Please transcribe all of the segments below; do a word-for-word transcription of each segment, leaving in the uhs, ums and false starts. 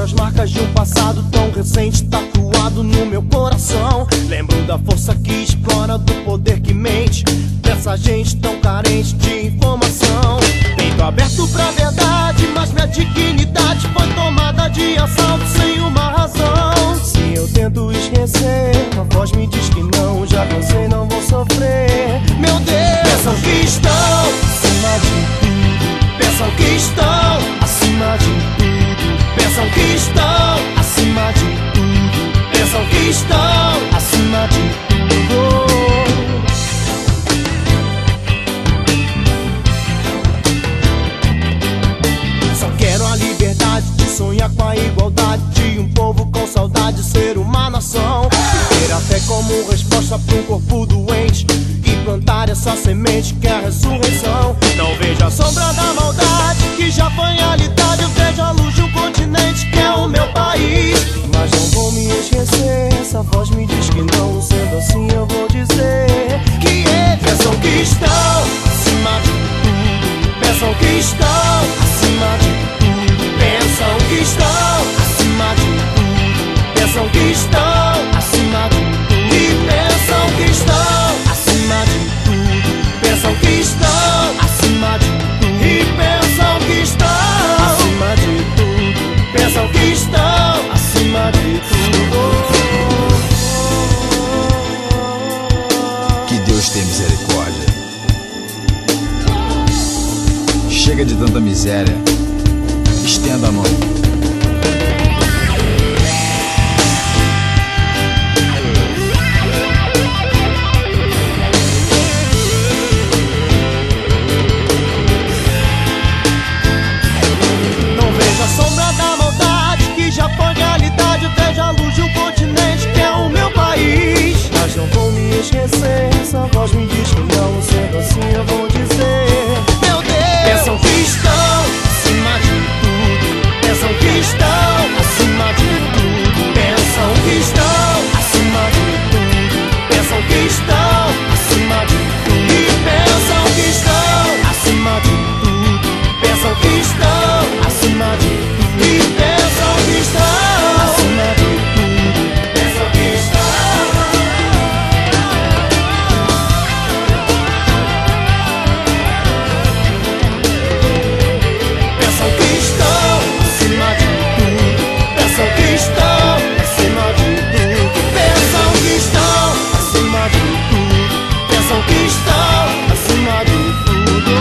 as marcas de um passado tão recente tatuado no meu coração. Lembro da força que explora, do poder que mente, dessa gente tão carente de informação. Peito aberto pra verdade, mas minha dignidade foi tomada de assalto sem uma razão. Se eu tento esquecer, a voz me diz que não, já cansei, não vou sofrer. Meu Deus, pensam que estão acima de tudo, pensam que estão acima de tudo, pensam que estão acima de tudo, pensam que estão acima de tudo. Só quero a liberdade de sonhar com a igualdade de um povo com saudade de ser uma nação. Ter a fé como resposta para um corpo doente e plantar essa semente que é a ressurreição. Não vejo a sombra da maldade que já foi realidade. Eu vejo a luz de um continente que é o meu país. Mas não vou me esquecer, essa voz me diz que não. Sendo assim eu vou dizer que é. Pensam que estão acima de tudo, pensam que estão acima de tudo, pensam que estão acima de tudo, pensam que estão acima de tudo, e pensam que estão acima de tudo, pensam que estão acima de tudo, e pensam que estão acima de tudo, pensam que estão acima de tudo. Que Deus tenha misericórdia. Chega de tanta miséria. Estenda a mão. Não vejo a sombra da maldade que já foi realidade. Vejo a luz de um continente que é o meu país. Mas não vou me esquecer, essa voz me diz que não. Sendo assim eu vou dizer, meu Deus, pensam que estão acima de tudo, pensam que estão acima de tudo, pensam que estão acima de tudo, pensam que estão acima de tudo, e pensam que estão acima de tudo, pensam que estão acima de tudo, e pensam que estão acima de tudo, pensam que estão. Pensam que estão acima de tudo, pensam que estão acima de tudo, pensam que estão acima de tudo, pensam que estão acima de tudo.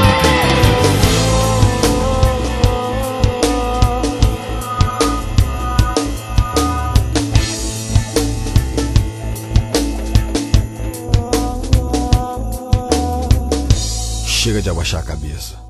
Chega de abaixar a cabeça.